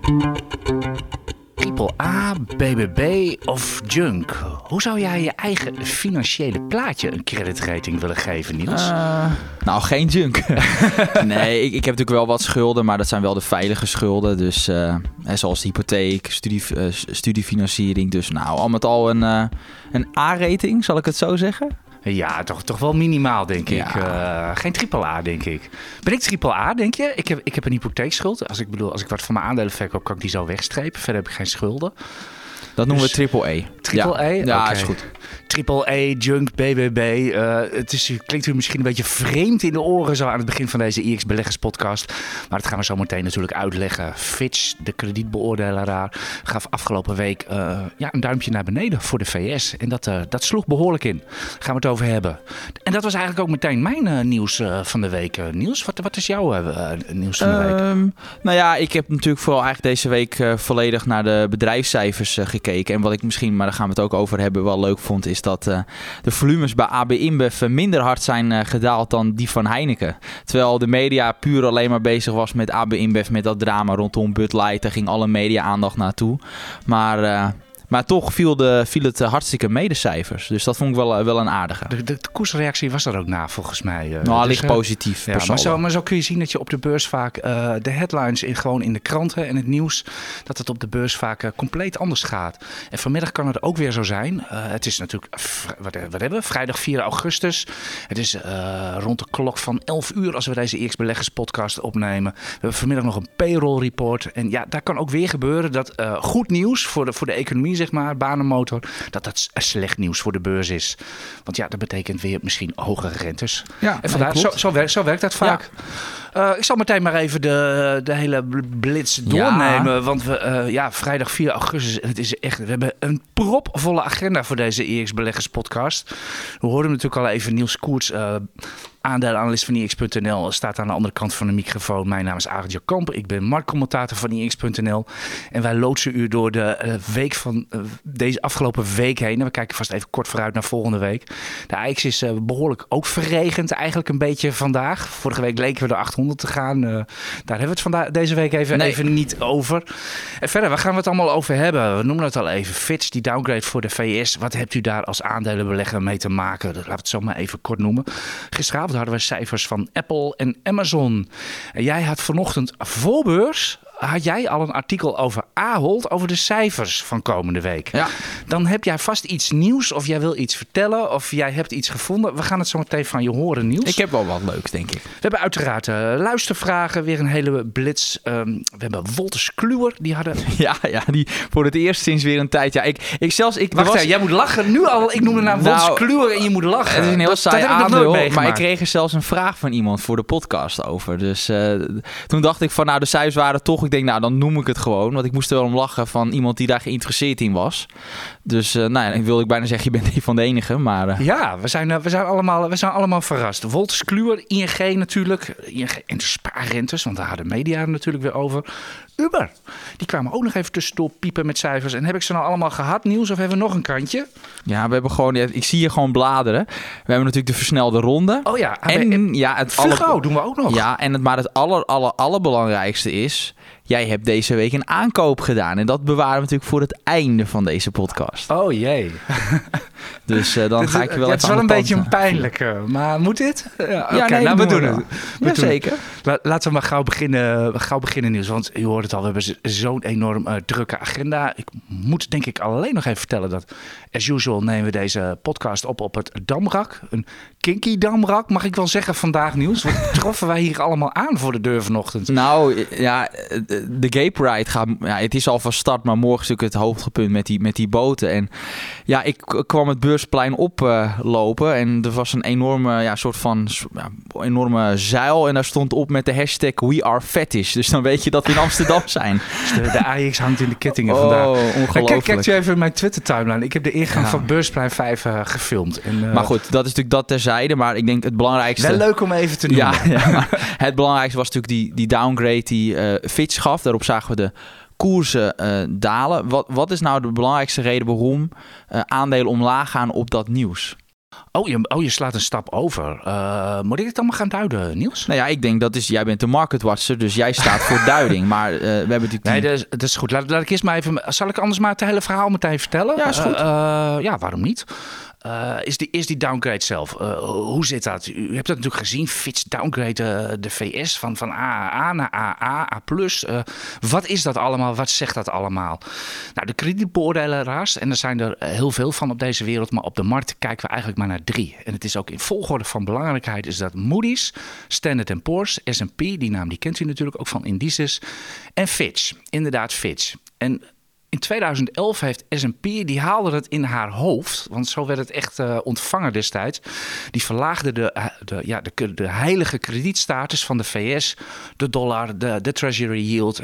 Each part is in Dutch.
Triple A, BBB of junk? Hoe zou jij je eigen financiële plaatje een creditrating willen geven, Niels? Nou, geen junk. Nee, ik heb natuurlijk wel wat schulden, maar dat zijn wel de veilige schulden. Dus zoals de hypotheek, studiefinanciering. Dus nou, al met al een A-rating, zal ik het zo zeggen? Ja, toch wel minimaal, denk ik. Geen triple A, denk ik. Ben ik triple A, denk je? Ik heb een hypotheekschuld. Als ik wat van mijn aandelen verkoop, kan ik die zo wegstrepen. Verder heb ik geen schulden. Dat noemen we triple E. Triple E? Ja, Okay. Is goed. Triple E, junk, BBB. Klinkt u misschien een beetje vreemd in de oren zo aan het begin van deze IX Beleggers podcast. Maar dat gaan we zo meteen natuurlijk uitleggen. Fitch, de kredietbeoordelaar, gaf afgelopen week een duimpje naar beneden voor de VS. En dat sloeg behoorlijk in. Daar gaan we het over hebben. En dat was eigenlijk ook meteen mijn nieuws van de week. Niels, wat is jouw nieuws van de week? Ik heb natuurlijk vooral eigenlijk deze week volledig naar de bedrijfscijfers gekeken. En wat ik misschien, maar daar gaan we het ook over hebben, wel leuk vond, is dat de volumes bij AB InBev minder hard zijn gedaald dan die van Heineken. Terwijl de media puur alleen maar bezig was met AB InBev, met dat drama rondom Bud Light. Daar ging alle media-aandacht naartoe. Maar toch viel het hartstikke mee, de cijfers. Dus dat vond ik wel een aardige. De koersreactie was er ook na, volgens mij. Ligt positief. Ja, maar zo kun je zien dat je op de beurs vaak de headlines gewoon in de kranten en het nieuws, dat het op de beurs vaak compleet anders gaat. En vanmiddag kan het ook weer zo zijn. Het is natuurlijk, wat hebben we? Vrijdag 4 augustus. Het is rond de klok van 11 uur als we deze IX Beleggers podcast opnemen. We hebben vanmiddag nog een payroll report. En ja, daar kan ook weer gebeuren dat goed nieuws voor de economie, zeg maar, banenmotor, dat slecht nieuws voor de beurs is. Want ja, dat betekent weer misschien hogere rentes. Ja, en vandaar, zo werkt dat vaak. Ja. Ik zal meteen maar even de hele blitz doornemen. Ja. Want vrijdag 4 augustus, het is echt, we hebben een propvolle agenda voor deze IX Beleggers podcast. We hoorden natuurlijk al even Niels Koerts, aandelenanalist van IX.nl, staat aan de andere kant van de microfoon. Mijn naam is Arend Kamp. Ik ben marktcommentator van IX.nl. En wij loodsen u door de week van deze afgelopen week heen. En we kijken vast even kort vooruit naar volgende week. De AX is behoorlijk ook verregend eigenlijk een beetje vandaag. Vorige week leken we er 800 te gaan. Daar hebben we het deze week even niet over. En verder, waar gaan we het allemaal over hebben? We noemen het al even. Fitch, die downgrade voor de VS. Wat hebt u daar als aandelenbelegger mee te maken? Laten we het zo maar even kort noemen. Gisteravond hadden we cijfers van Apple en Amazon. En jij had vanochtend voor beurs, had jij al een artikel over Ahold, over de cijfers van komende week. Ja. Dan heb jij vast iets nieuws, of jij wil iets vertellen, of jij hebt iets gevonden. We gaan het zo meteen van je horen, Niels. Ik heb wel wat leuks, denk ik. We hebben uiteraard luistervragen, weer een hele blitz. We hebben Wolters Kluwer, die hadden... Ja, die voor het eerst sinds weer een tijd. Ja, Wacht, jij moet lachen nu al. Ik noem de naam Wolters Kluwer en je moet lachen. Het is een heel saai aandeel, maar ik kreeg er zelfs een vraag van iemand voor de podcast over. Dus toen dacht ik van, de cijfers waren toch... Ik denk, dan noem ik het gewoon. Want ik moest er wel om lachen van iemand die daar geïnteresseerd in was. Dus, dan wilde ik bijna zeggen, je bent een van de enige. Maar, Ja, we zijn allemaal verrast. Wolters Kluwer, ING natuurlijk. ING en de spaarrentes, want daar hadden media natuurlijk weer over. Uber, die kwamen ook nog even tussendoor piepen met cijfers. En heb ik ze nou allemaal gehad, Niels? Of hebben we nog een kantje? Ja, we hebben gewoon... Ik zie je gewoon bladeren. We hebben natuurlijk de versnelde ronde. Oh ja. En Fuggo doen we ook nog. Ja, maar het allerbelangrijkste is... Jij hebt deze week een aankoop gedaan. En dat bewaren we natuurlijk voor het einde van deze podcast. Oh jee. Dus dan ga ik je wel het is wel een beetje een pijnlijke. Maar moet dit? We doen het. Jazeker. Laten we maar gauw beginnen, Niels. Want u hoort het al, we hebben zo'n enorm drukke agenda. Ik moet denk ik alleen nog even vertellen dat... As usual nemen we deze podcast op het Damrak. Een kinky Damrak, mag ik wel zeggen vandaag, Niels. Wat troffen wij hier allemaal aan voor de deur vanochtend? Nou, ja... De Gay Pride gaat... Ja, het is al van start, maar morgen is natuurlijk het hoogtepunt met die boten. En ja, ik kwam het Beursplein oplopen en er was een enorme enorme zuil. En daar stond op met de hashtag We Are Fetish. Dus dan weet je dat we in Amsterdam zijn. Dus de AX hangt in de kettingen vandaag. Ongelooflijk. Kijk je even in mijn Twitter-timeline. Ik heb de ingang van Beursplein 5 gefilmd. En, maar goed, dat is natuurlijk dat terzijde. Maar ik denk het belangrijkste... Wel leuk om even te noemen. Ja, het belangrijkste was natuurlijk die downgrade die Fitch gaf. Daarop zagen we de koersen dalen. Wat is nou de belangrijkste reden waarom aandelen omlaag gaan op dat nieuws? Je slaat een stap over. Moet ik het allemaal gaan duiden, Niels? Nou ja, ik denk jij bent de marketwatcher, dus jij staat voor duiding. Maar we hebben natuurlijk... Nee, dat is goed. Laat ik eerst maar even... Zal ik anders maar het hele verhaal meteen vertellen? Ja, is goed. Waarom niet? Is die downgrade zelf? Hoe zit dat? U hebt dat natuurlijk gezien. Fitch downgrade de VS van AAA naar AA, A+. Wat is dat allemaal? Wat zegt dat allemaal? Nou, de kredietbeoordelaars, en er zijn er heel veel van op deze wereld, maar op de markt kijken we eigenlijk maar naar 3. En het is ook in volgorde van belangrijkheid is dat Moody's, Standard & Poor's, S&P, die naam die kent u natuurlijk ook van indices, en Fitch. Inderdaad Fitch. En in 2011 heeft S&P, die haalde het in haar hoofd, want zo werd het echt ontvangen destijds. Die verlaagde de heilige kredietstatus van de VS, de dollar, de treasury yield,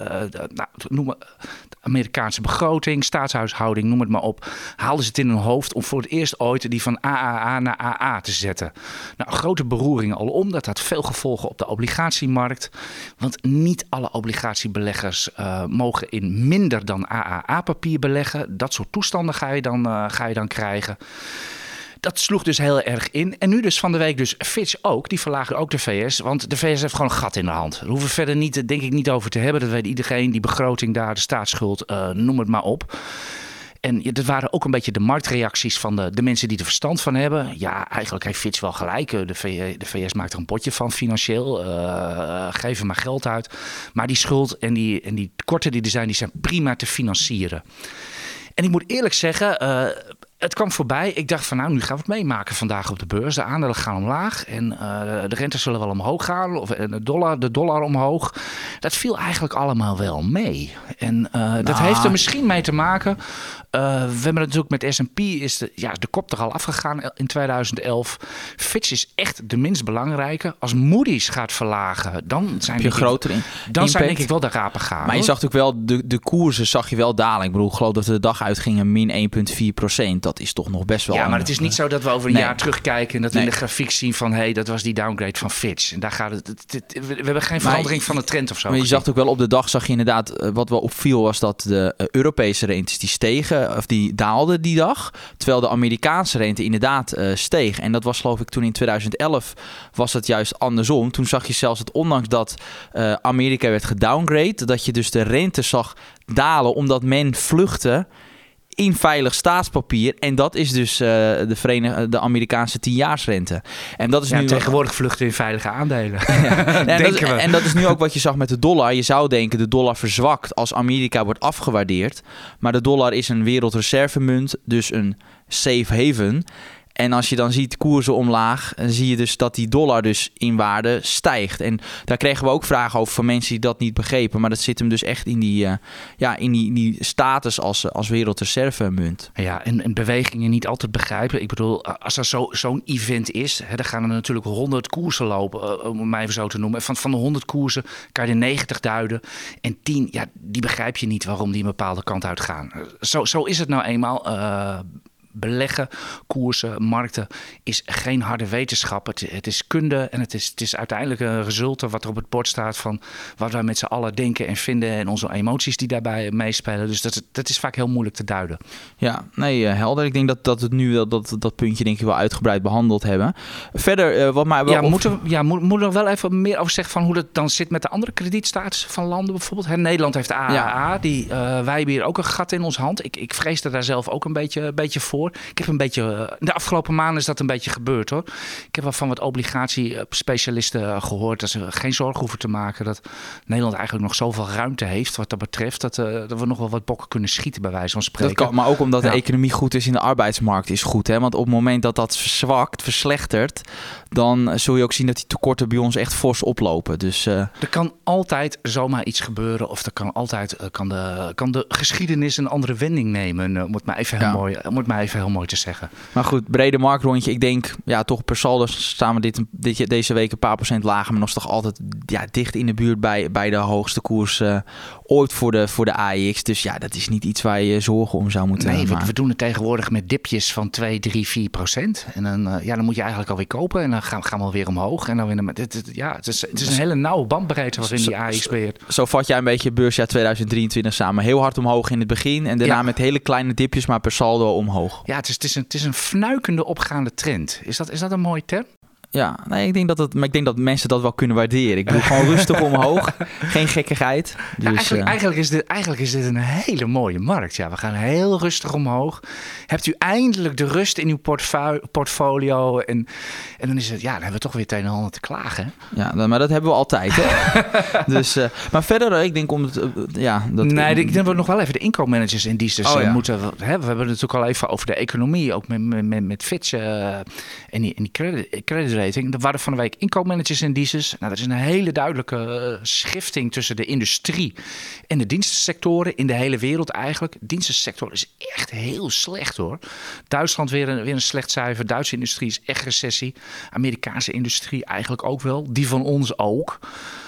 noem maar, de Amerikaanse begroting, staatshuishouding, noem het maar op. Haalden ze het in hun hoofd om voor het eerst ooit die van AAA naar AA te zetten. Nou, grote beroering alom. Dat had veel gevolgen op de obligatiemarkt. Want niet alle obligatiebeleggers mogen in minder dan AAA-papier beleggen. Dat soort toestanden ga je dan krijgen. Dat sloeg dus heel erg in. En nu dus van de week dus Fitch ook. Die verlaagde ook de VS. Want de VS heeft gewoon een gat in de hand. Daar hoeven we verder niet, denk ik, niet over te hebben. Dat weet iedereen. Die begroting daar, de staatsschuld, noem het maar op. En dat waren ook een beetje de marktreacties van de mensen die er verstand van hebben. Ja, eigenlijk heeft Fitch wel gelijk. De VS maakt er een potje van financieel. Geef er maar geld uit. Maar die schuld en die tekorten die er zijn prima te financieren. En ik moet eerlijk zeggen, het kwam voorbij. Ik dacht van nu gaan we het meemaken vandaag op de beurs. De aandelen gaan omlaag en de rentes zullen wel omhoog gaan. Of de dollar omhoog. Dat viel eigenlijk allemaal wel mee. En dat heeft er misschien mee te maken. We hebben natuurlijk met S&P is de kop er al afgegaan in 2011. Fitch is echt de minst belangrijke. Als Moody's gaat verlagen, dan zijn denk ik wel de rapen gaan. Maar je zag natuurlijk wel, de koersen zag je wel dalen. Ik bedoel, ik geloof dat we de dag uitgingen min 1,4%. Dat is toch nog best wel... Ja, maar het is niet zo dat we over een jaar terugkijken en dat we in de grafiek zien van dat was die downgrade van Fitch. En daar gaat we hebben geen verandering van de trend of zo. Maar je zag ook wel op de dag, zag je inderdaad, wat wel opviel was dat de Europese rentes die stegen, of die daalden die dag, terwijl de Amerikaanse rente inderdaad steeg. En dat was geloof ik toen in 2011 was het juist andersom. Toen zag je zelfs dat ondanks dat Amerika werd gedowngrade, dat je dus de rente zag dalen omdat men vluchtte in veilig staatspapier. En dat is dus de Amerikaanse 10-jaarsrente. En dat is nu tegenwoordig vluchten in veilige aandelen. En dat is nu ook wat je zag met de dollar. Je zou denken, de dollar verzwakt als Amerika wordt afgewaardeerd. Maar de dollar is een wereldreservemunt, dus een safe haven. En als je dan ziet koersen omlaag, dan zie je dus dat die dollar dus in waarde stijgt. En daar kregen we ook vragen over van mensen die dat niet begrepen. Maar dat zit hem dus echt in die status als wereldreservemunt. Ja, en bewegingen niet altijd begrijpen. Ik bedoel, als er zo'n event is, dan gaan er natuurlijk 100 koersen lopen, om het maar even zo te noemen. Van de 100 koersen kan je er 90 duiden. En 10, die begrijp je niet waarom die een bepaalde kant uit gaan. Zo is het nou eenmaal. Beleggen, koersen, markten is geen harde wetenschap. Het is kunde en het is uiteindelijk een resultaat wat er op het bord staat van wat wij met z'n allen denken en vinden en onze emoties die daarbij meespelen. Dus dat is vaak heel moeilijk te duiden. Ja, nee, helder. Ik denk dat het nu wel dat puntje denk ik wel uitgebreid behandeld hebben. Verder, wat mij wel... Moeten we nog wel even meer over zeggen van hoe dat dan zit met de andere kredietstatus van landen bijvoorbeeld. Nederland heeft AAA, wij hebben hier ook een gat in onze hand. Ik vreesde daar zelf ook een beetje voor. Ik heb de afgelopen maanden is dat een beetje gebeurd hoor. Ik heb wel van wat obligatiespecialisten gehoord dat ze geen zorgen hoeven te maken dat Nederland eigenlijk nog zoveel ruimte heeft wat dat betreft. Dat we nog wel wat bokken kunnen schieten bij wijze van spreken. Dat kan, maar ook omdat de economie goed is in de arbeidsmarkt is goed. Hè? Want op het moment dat verslechtert, dan zul je ook zien dat die tekorten bij ons echt fors oplopen. Dus, er kan altijd zomaar iets gebeuren of er kan altijd kan de geschiedenis een andere wending nemen. Om het maar even heel mooi te zeggen. Maar goed, brede marktrondje. Ik denk, toch per saldo staan we deze week een paar procent lager, maar nog toch altijd dicht in de buurt bij de hoogste koers ooit voor de AEX. Dus ja, dat is niet iets waar je zorgen om zou moeten maken. Nee, we doen het tegenwoordig met dipjes van 2, 3, 4%. En dan moet je eigenlijk alweer kopen. En dan gaan we alweer omhoog. En dan weer het is een hele nauwe bandbreedte waarin die AEX beheert. Zo vat jij een beetje beursjaar 2023 samen. Heel hard omhoog in het begin. En daarna met hele kleine dipjes, maar per saldo omhoog. Ja, het is een fnuikende opgaande trend. Is dat een mooie term? Ja, nee, ik denk dat mensen dat wel kunnen waarderen. Ik bedoel, gewoon rustig omhoog. Geen gekkigheid. Dus, ja, eigenlijk is dit een hele mooie markt. Ja, we gaan heel rustig omhoog. Hebt u eindelijk de rust in uw portfolio? En dan is het, dan hebben we toch weer het een en ander te klagen. Hè? Ja, maar dat hebben we altijd. Hè? Dus, maar verder, ik denk om het... ik denk dat we nog wel even de inkoopmanagers indices moeten... We hebben het natuurlijk al even over de economie. Ook met Fitch en die credit rating. Er waren van de week inkoopmanagers indices. Nou, dat is een hele duidelijke schifting tussen de industrie en de dienstensectoren in de hele wereld eigenlijk. De dienstensector is echt heel slecht hoor. Duitsland weer een slecht cijfer. Duitse industrie is echt recessie. Amerikaanse industrie eigenlijk ook wel. Die van ons ook.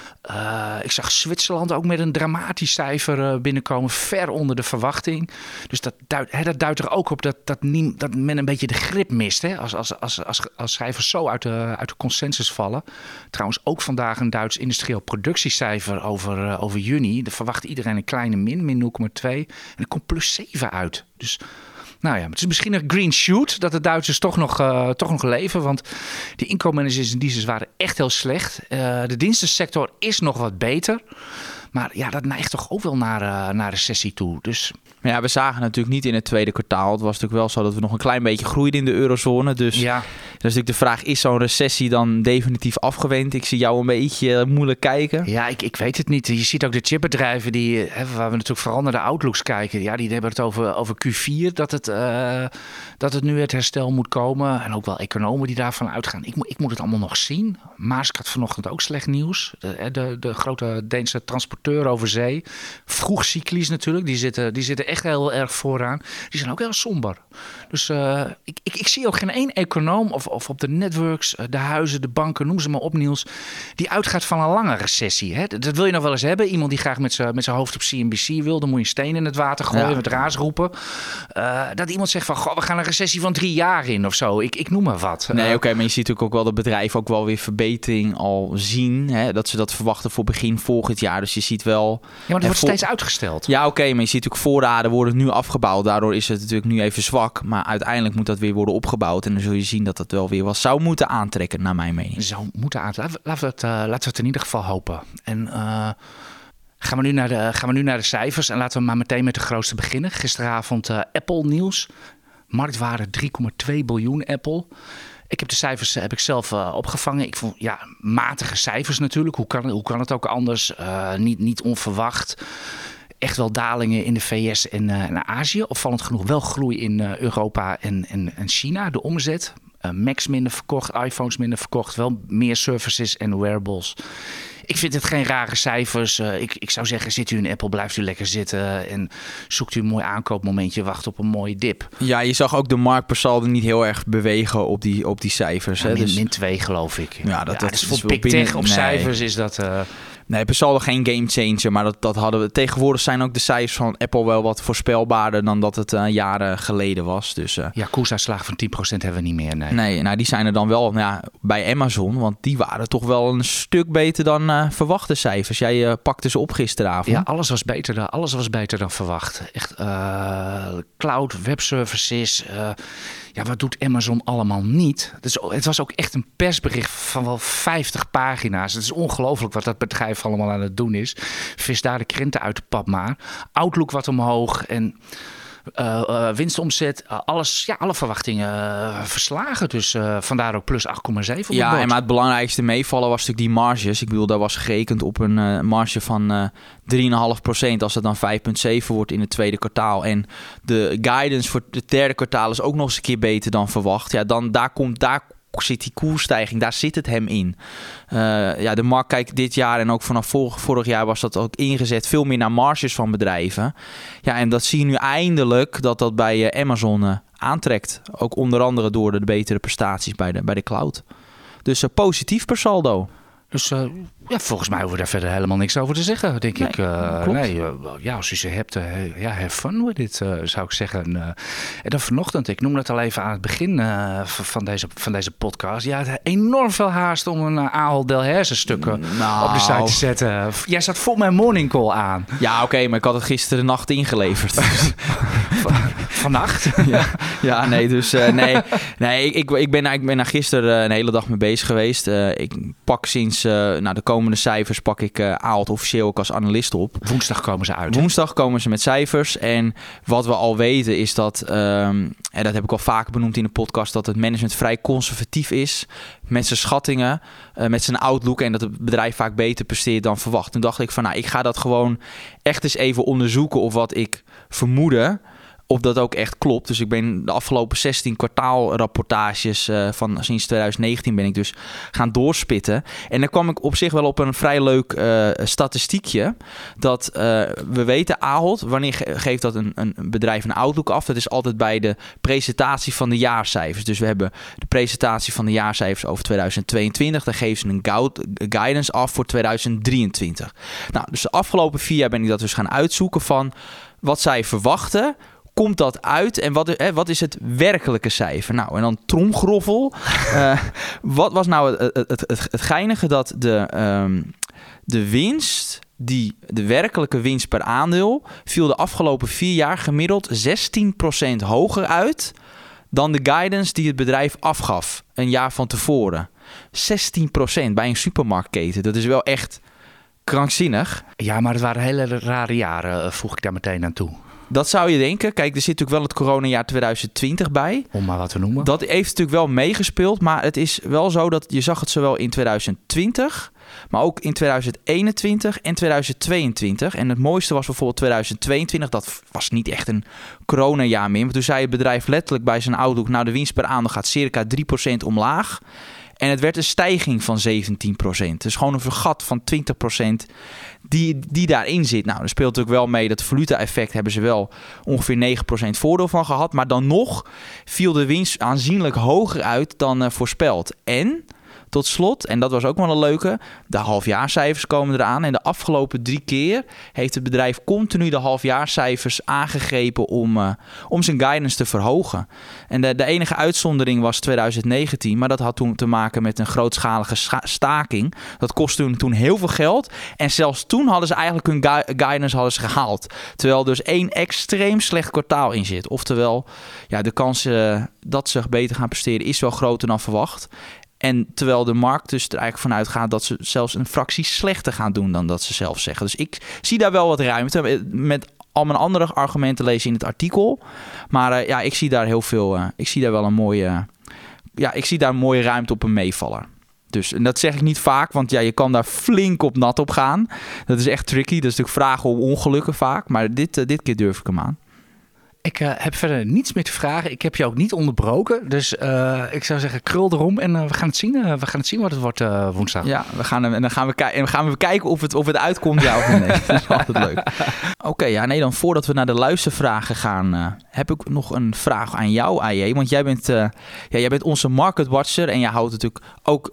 Ik zag Zwitserland ook met een dramatisch cijfer binnenkomen, ver onder de verwachting. Dus dat duidt er ook op dat men een beetje de grip mist. Hè? Als cijfers zo uit de consensus vallen. Trouwens ook vandaag een Duits industrieel productiecijfer over juni. Daar verwacht iedereen een kleine min 0,2. En er komt +7 uit. Dus... Nou ja, het is misschien een green shoot dat de Duitsers toch nog leven. Want die inkoopmanagers en diensten waren echt heel slecht. De dienstensector is nog wat beter. Maar ja, dat neigt toch ook wel naar recessie toe. Dus... Maar ja, we zagen natuurlijk niet in het tweede kwartaal. Het was natuurlijk wel zo dat we nog een klein beetje groeiden in de eurozone. Dus ja. Dat is natuurlijk de vraag, is zo'n recessie dan definitief afgewend? Ik zie jou een beetje moeilijk kijken. Ja, ik weet het niet. Je ziet ook de chipbedrijven waar we natuurlijk vooral naar de outlooks kijken. Ja, die hebben het over Q4, dat het nu het herstel moet komen. En ook wel economen die daarvan uitgaan. Ik moet het allemaal nog zien. Maersk had vanochtend ook slecht nieuws. De grote Deense transporteur over zee. Vroeg cyclisch natuurlijk. Die zitten echt heel erg vooraan. Die zijn ook heel somber. Dus ik zie ook geen één econoom of op de networks, de huizen, de banken, noem ze maar op Niels, die uitgaat van een lange recessie. Hè? Dat wil je nog wel eens hebben. Iemand die graag met zijn hoofd op CNBC wil, dan moet je een steen in het water gooien, met raas roepen. Dat iemand zegt van, goh, we gaan een recessie van 3 jaar in of zo. Ik noem maar wat. Nee, oké, maar je ziet natuurlijk ook wel dat bedrijven ook wel weer verbetering al zien. Hè? Dat ze dat verwachten voor begin volgend jaar. Dus je ziet wel... Ja, maar dat wordt steeds uitgesteld. Ja, oké, maar je ziet natuurlijk voorraden worden nu afgebouwd. Daardoor is het natuurlijk nu even zwak. Maar uiteindelijk moet dat weer worden opgebouwd. En dan zul je zien dat het wel weer wat zou moeten aantrekken, naar mijn mening. Zou moeten aantrekken. Laten we het in ieder geval hopen. En gaan we nu naar de cijfers. En laten we maar meteen met de grootste beginnen. Gisteravond Apple nieuws. Marktwaarde 3,2 biljoen Apple. Ik heb de cijfers zelf opgevangen. Ik vond matige cijfers natuurlijk. Hoe kan het ook anders? Niet onverwacht. Echt wel dalingen in de VS en Azië. Opvallend genoeg wel groei in Europa en China. De omzet. Macs minder verkocht, iPhones minder verkocht. Wel meer services en wearables. Ik vind het geen rare cijfers. Ik zou zeggen, zit u in Apple, blijft u lekker zitten. En zoekt u een mooi aankoopmomentje, wacht op een mooie dip. Ja, je zag ook de markt per saldo niet heel erg bewegen op die cijfers. Ja, hè? min 2 geloof ik. Ja, dat dus voor is Big Tech op cijfers is dat... Nee, per saldo geen gamechanger, maar dat hadden we. Tegenwoordig zijn ook de cijfers van Apple wel wat voorspelbaarder dan dat het jaren geleden was. Dus, koersuitslagen van 10% hebben we niet meer. Nee, nou die zijn er dan wel bij Amazon, want die waren toch wel een stuk beter dan verwachte cijfers. Jij pakte ze op gisteravond. Ja, alles was beter dan verwacht. Echt cloud, webservices. Wat doet Amazon allemaal niet? Het was ook echt een persbericht van wel 50 pagina's. Het is ongelooflijk wat dat bedrijf allemaal aan het doen is. Vis daar de krenten uit de pap maar. Outlook wat omhoog en winstomzet. Alle verwachtingen verslagen. Dus vandaar ook plus 8,7 op Ja, maar het belangrijkste meevallen was natuurlijk die marges. Ik bedoel, daar was gerekend op een marge van 3,5%. Als het dan 5,7 wordt in het tweede kwartaal. En de guidance voor het derde kwartaal is ook nog eens een keer beter dan verwacht. Ja, dan daar zit die koersstijging, daar zit het hem in. De markt kijkt dit jaar en ook vanaf vorig jaar was dat ook ingezet veel meer naar marges van bedrijven. Ja, en dat zie je nu eindelijk dat bij Amazon aantrekt. Ook onder andere door de betere prestaties bij de cloud. Dus positief per saldo. Dus Ja, volgens mij hoeven we daar verder helemaal niks over te zeggen, denk ik. Als u ze hebt, have fun with it, zou ik zeggen. En dan vanochtend, ik noemde het al even aan het begin van deze podcast. Ja, het enorm veel haast om een Ahold Delhaize stuk op de site te zetten. Jij zat vol mijn morning call aan. Ja, oké, maar ik had het gisteren de nacht ingeleverd. Vannacht? Ik ben daar gisteren een hele dag mee bezig geweest. Ik pak sinds de komende cijfers pak ik Ahold officieel ook als analist op. Woensdag komen ze uit. Woensdag komen ze met cijfers. En wat we al weten is dat, en dat heb ik al vaker benoemd in de podcast, dat het management vrij conservatief is met zijn schattingen, met zijn outlook en dat het bedrijf vaak beter presteert dan verwacht. Toen dacht ik van, ik ga dat gewoon echt eens even onderzoeken of wat ik vermoedde, of dat ook echt klopt. Dus ik ben de afgelopen 16 kwartaalrapportages van sinds 2019 ben ik dus gaan doorspitten. En dan kwam ik op zich wel op een vrij leuk statistiekje. Dat we weten, Ahold, wanneer geeft dat een bedrijf een outlook af? Dat is altijd bij de presentatie van de jaarcijfers. Dus we hebben de presentatie van de jaarcijfers over 2022. Dan geven ze een guidance af voor 2023. Nou, dus de afgelopen 4 jaar ben ik dat dus gaan uitzoeken van wat zij verwachten. Komt dat uit en wat is het werkelijke cijfer? Nou, en dan tromgroffel. Wat was nou het geinige dat de winst, de werkelijke winst per aandeel, viel de afgelopen 4 jaar gemiddeld 16% hoger uit dan de guidance die het bedrijf afgaf een jaar van tevoren. 16% bij een supermarktketen. Dat is wel echt krankzinnig. Ja, maar het waren hele rare jaren, voeg ik daar meteen aan toe. Dat zou je denken. Kijk, er zit natuurlijk wel het coronajaar 2020 bij. Om maar wat te noemen. Dat heeft natuurlijk wel meegespeeld. Maar het is wel zo dat je zag het zowel in 2020, maar ook in 2021 en 2022. En het mooiste was bijvoorbeeld 2022. Dat was niet echt een coronajaar meer. Want toen zei het bedrijf letterlijk bij zijn outlook, nou, de winst per aandeel gaat circa 3% omlaag. En het werd een stijging van 17%. Dus gewoon een vergat van 20% die daarin zit. Nou, er speelt natuurlijk wel mee dat valuta-effect hebben ze wel ongeveer 9% voordeel van gehad. Maar dan nog viel de winst aanzienlijk hoger uit dan voorspeld. En tot slot, en dat was ook wel een leuke, de halfjaarcijfers komen eraan. En de afgelopen 3 keer heeft het bedrijf continu de halfjaarcijfers aangegrepen om zijn guidance te verhogen. En de enige uitzondering was 2019, maar dat had toen te maken met een grootschalige staking. Dat kostte toen heel veel geld. En zelfs toen hadden ze eigenlijk hun guidance gehaald. Terwijl dus 1 extreem slecht kwartaal in zit. Oftewel, de kans dat ze beter gaan presteren is wel groter dan verwacht. En terwijl de markt dus er eigenlijk vanuit gaat dat ze zelfs een fractie slechter gaan doen dan dat ze zelf zeggen. Dus ik zie daar wel wat ruimte. Met al mijn andere argumenten lezen in het artikel. Maar ik zie daar heel veel. Ik zie daar wel een mooie. Ik zie daar een mooie ruimte op een meevaller. Dus, en dat zeg ik niet vaak, want je kan daar flink op nat op gaan. Dat is echt tricky. Dat is natuurlijk vragen om ongelukken vaak. Maar dit keer durf ik hem aan. Ik heb verder niets meer te vragen. Ik heb je ook niet onderbroken. Dus ik zou zeggen, krul erom en we gaan het zien. We gaan het zien wat het wordt woensdag. Ja, dan gaan we kijken of het uitkomt, ja of nee. Dat is altijd leuk. Oké, dan voordat we naar de luistervragen gaan, heb ik nog een vraag aan jou, AJ. Want jij bent onze market watcher en jij houdt natuurlijk ook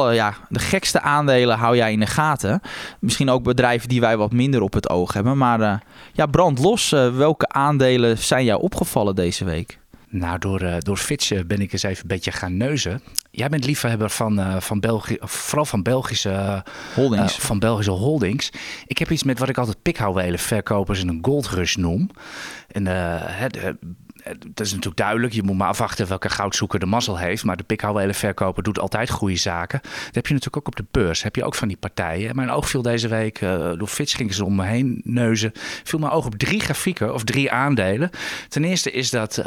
de gekste aandelen hou jij in de gaten. Misschien ook bedrijven die wij wat minder op het oog hebben. Maar brand los. Welke aandelen zijn jou opgevallen deze week? Nou, door Fitch ben ik eens even een beetje gaan neuzen. Jij bent liefhebber van België, vooral van Belgische holdings. Van Belgische holdings. Ik heb iets met wat ik altijd pikhouwelen verkopers en een gold rush noem. En dat is natuurlijk duidelijk. Je moet maar afwachten welke goudzoeker de mazzel heeft. Maar de pikhouwelen verkoper doet altijd goede zaken. Dat heb je natuurlijk ook op de beurs. Heb je ook van die partijen. Mijn oog viel deze week, door Fitch gingen ze om me heen neuzen. Viel mijn oog op 3 grafieken of 3 aandelen. Ten eerste is dat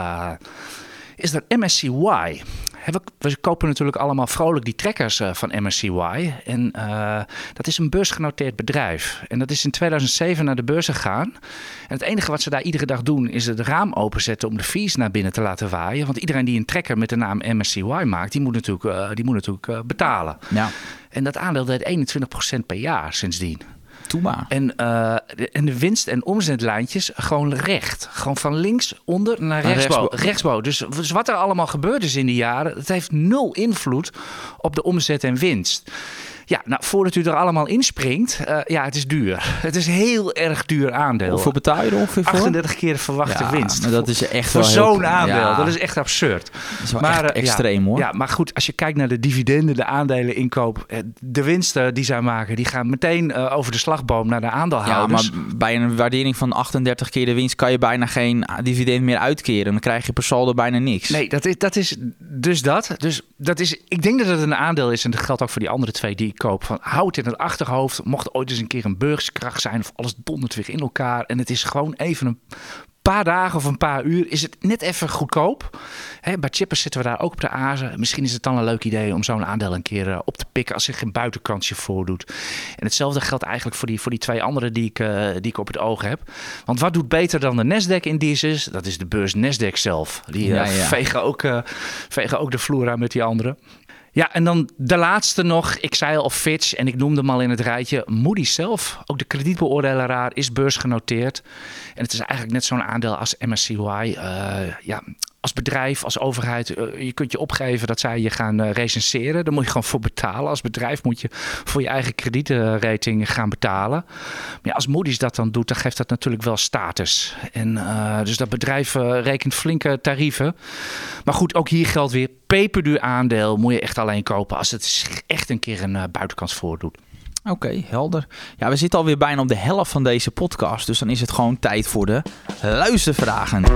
MSCY. We kopen natuurlijk allemaal vrolijk die trekkers van MSCY. En dat is een beursgenoteerd bedrijf. En dat is in 2007 naar de beurs gegaan. En het enige wat ze daar iedere dag doen is het raam openzetten om de fees naar binnen te laten waaien. Want iedereen die een trekker met de naam MSCY maakt, die moet natuurlijk betalen. Ja. En dat aandeel deed 21% per jaar sindsdien. En de winst- en omzetlijntjes gewoon recht. Gewoon van links onder naar rechtsboven. Dus wat er allemaal gebeurd is in die jaren, het heeft 0 invloed op de omzet en winst. Ja, nou, voordat u er allemaal inspringt, het is duur. Het is heel erg duur aandeel. Hoeveel betaal je er ongeveer voor? 38 keer de verwachte winst. Maar dat is echt voor wel zo'n aandeel. Dat is echt absurd. Dat is wel echt extreem hoor. Ja, maar goed, als je kijkt naar de dividenden, de aandeleninkoop, de winsten die zij maken, die gaan meteen over de slagboom naar de aandeelhouders. Ja, maar bij een waardering van 38 keer de winst kan je bijna geen dividend meer uitkeren. Dan krijg je per saldo bijna niks. Nee, dat is dus dat. Dus dat is, ik denk dat het een aandeel is, en dat geldt ook voor die andere twee die ik koop. Van, houd in het achterhoofd, mocht er ooit eens een keer een beurskracht zijn of alles dondert weer in elkaar. En het is gewoon even een paar dagen of een paar uur is het net even goedkoop. Bij Chippers zitten we daar ook op de azen. Misschien is het dan een leuk idee om zo'n aandeel een keer op te pikken als zich geen buitenkansje voordoet. En hetzelfde geldt eigenlijk voor die twee andere die ik op het oog heb. Want wat doet beter dan de Nasdaq-indices? Dat is de beurs Nasdaq zelf. Die vegen ook de vloer aan met die andere. Ja, en dan de laatste nog. Ik zei al Fitch en ik noemde hem al in het rijtje. Moody's zelf, ook de kredietbeoordelaar, is beursgenoteerd. En het is eigenlijk net zo'n aandeel als MSCY. Als bedrijf, als overheid, je kunt je opgeven dat zij je gaan recenseren. Daar moet je gewoon voor betalen. Als bedrijf moet je voor je eigen kredietrating gaan betalen. Maar ja, als Moody's dat dan doet, dan geeft dat natuurlijk wel status. En dus dat bedrijf rekent flinke tarieven. Maar goed, ook hier geldt weer, peperduur aandeel moet je echt alleen kopen als het zich echt een keer een buitenkans voordoet. Oké, helder. Ja, we zitten alweer bijna op de helft van deze podcast. Dus dan is het gewoon tijd voor de luistervragen.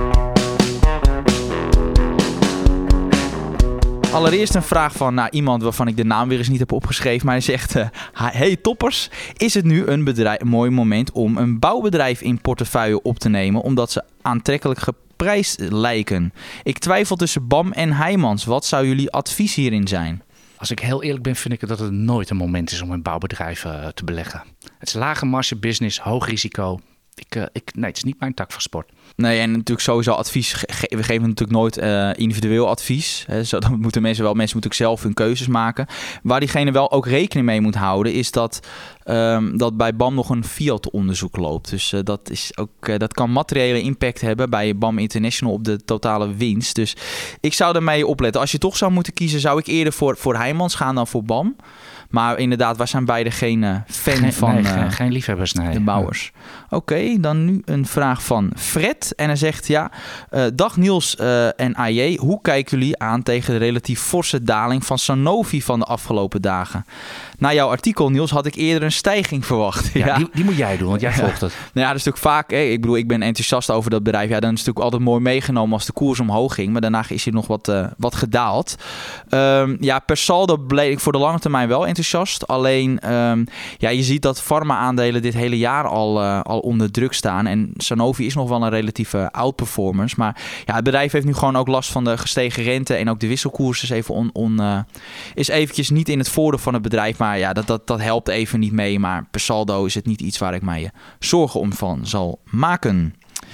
Allereerst een vraag van iemand waarvan ik de naam weer eens niet heb opgeschreven. Maar hij zegt, hey toppers, is het nu een mooi moment om een bouwbedrijf in portefeuille op te nemen, omdat ze aantrekkelijk geprijsd lijken? Ik twijfel tussen BAM en Heijmans. Wat zou jullie advies hierin zijn? Als ik heel eerlijk ben, vind ik dat het nooit een moment is om een bouwbedrijf te beleggen. Het is lage marge business, hoog risico. Nee, het is niet mijn tak van sport. Nee, en natuurlijk sowieso advies. We geven natuurlijk nooit individueel advies. Dan moeten mensen moeten ook zelf hun keuzes maken. Waar diegene wel ook rekening mee moet houden, is dat bij BAM nog een Fiat-onderzoek loopt. Dus dat kan materiële impact hebben bij BAM International op de totale winst. Dus ik zou daarmee opletten. Als je toch zou moeten kiezen, zou ik eerder voor Heijmans gaan dan voor BAM. Maar inderdaad, wij zijn beide geen fan van geen liefhebbers, nee. De bouwers. Oké, dan nu een vraag van Fred. En hij zegt, dag Niels en AJ. Hoe kijken jullie aan tegen de relatief forse daling van Sanofi van de afgelopen dagen? Na jouw artikel, Niels, had ik eerder een stijging verwacht. Ja. Die moet jij doen, want jij volgt het. Nou ja, dat is natuurlijk vaak. Ik ben enthousiast over dat bedrijf. Ja, dan is het natuurlijk altijd mooi meegenomen als de koers omhoog ging. Maar daarna is hij nog wat gedaald. Per saldo bleef ik voor de lange termijn wel enthousiast. Alleen, je ziet dat farma-aandelen dit hele jaar al onder druk staan. En Sanofi is nog wel een relatieve outperformance. Maar ja, het bedrijf heeft nu gewoon ook last van de gestegen rente. En ook de wisselkoers is even is eventjes niet in het voordeel van het bedrijf. Maar ja, dat helpt even niet mee. Maar per saldo is het niet iets waar ik mij zorgen om van zal maken.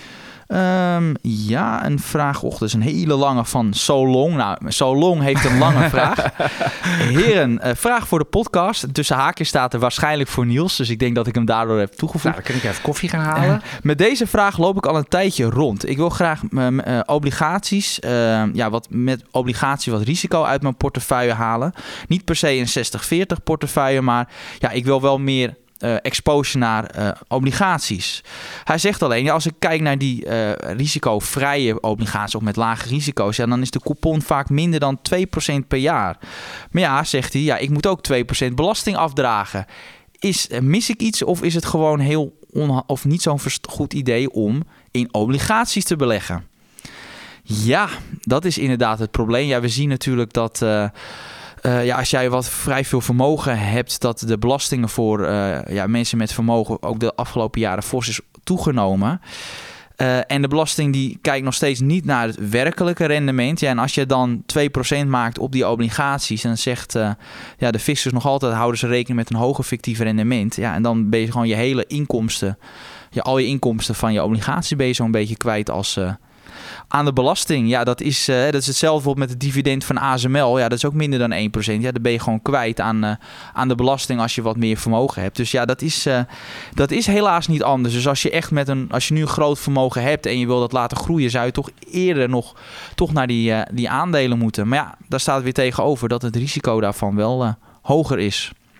Een vraag. Dat is een hele lange van Solong. Nou, Solong heeft een lange vraag. Heren, vraag voor de podcast. Tussen haakjes staat er waarschijnlijk voor Niels. Dus ik denk dat ik hem daardoor heb toegevoegd. Nou, dan kan ik even koffie gaan halen. Met deze vraag loop ik al een tijdje rond. Ik wil graag obligaties, wat risico uit mijn portefeuille halen. Niet per se een 60-40 portefeuille, maar ik wil wel meer exposure naar obligaties. Hij zegt alleen, als ik kijk naar die risicovrije obligaties of met lage risico's, dan is de coupon vaak minder dan 2% per jaar. Maar ja, zegt hij, ik moet ook 2% belasting afdragen. Mis ik iets of is het gewoon of niet zo'n goed idee om in obligaties te beleggen? Ja, dat is inderdaad het probleem. Ja, we zien natuurlijk dat als jij vrij veel vermogen hebt, dat de belastingen voor mensen met vermogen ook de afgelopen jaren fors is toegenomen. En de belasting die kijkt nog steeds niet naar het werkelijke rendement. Ja, en als je dan 2% maakt op die obligaties, dan zegt de fiscus nog altijd, houden ze rekening met een hoger fictief rendement. Ja, en dan ben je gewoon je hele inkomsten, al je inkomsten van je obligaties ben je zo'n beetje kwijt als aan de belasting. Ja, dat is hetzelfde bijvoorbeeld met het dividend van ASML. Ja, dat is ook minder dan 1%. Ja, dan ben je gewoon kwijt aan de belasting als je wat meer vermogen hebt. Dus ja, dat is helaas niet anders. Dus als je nu een groot vermogen hebt en je wil dat laten groeien, zou je toch eerder nog naar die aandelen moeten. Maar ja, daar staat weer tegenover dat het risico daarvan wel hoger is.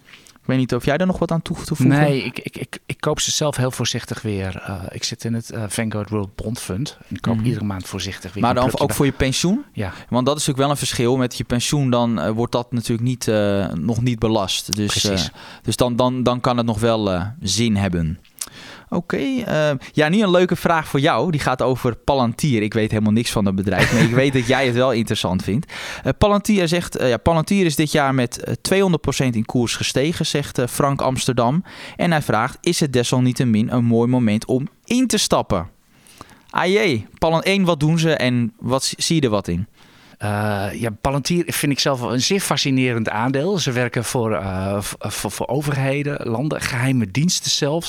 Ik weet niet of jij er nog wat aan toe te voegen. Nee, ik koop ze zelf heel voorzichtig weer. Ik zit in het Vanguard World Bond Fund. En ik koop iedere maand voorzichtig weer. Maar dan ook voor je pensioen? Ja. Want dat is natuurlijk wel een verschil. Met je pensioen dan wordt dat natuurlijk nog niet belast. Dus dan kan het nog wel zin hebben. Oké. Nu een leuke vraag voor jou. Die gaat over Palantir. Ik weet helemaal niks van dat bedrijf. Maar ik weet dat jij het wel interessant vindt. Palantir zegt... Palantir is dit jaar met 200% in koers gestegen, zegt Frank Amsterdam. En hij vraagt... Is het desalniettemin een mooi moment om in te stappen? Palantir, wat doen ze en zie je er wat in? Palantir vind ik zelf wel een zeer fascinerend aandeel. Ze werken voor overheden, landen, geheime diensten zelfs.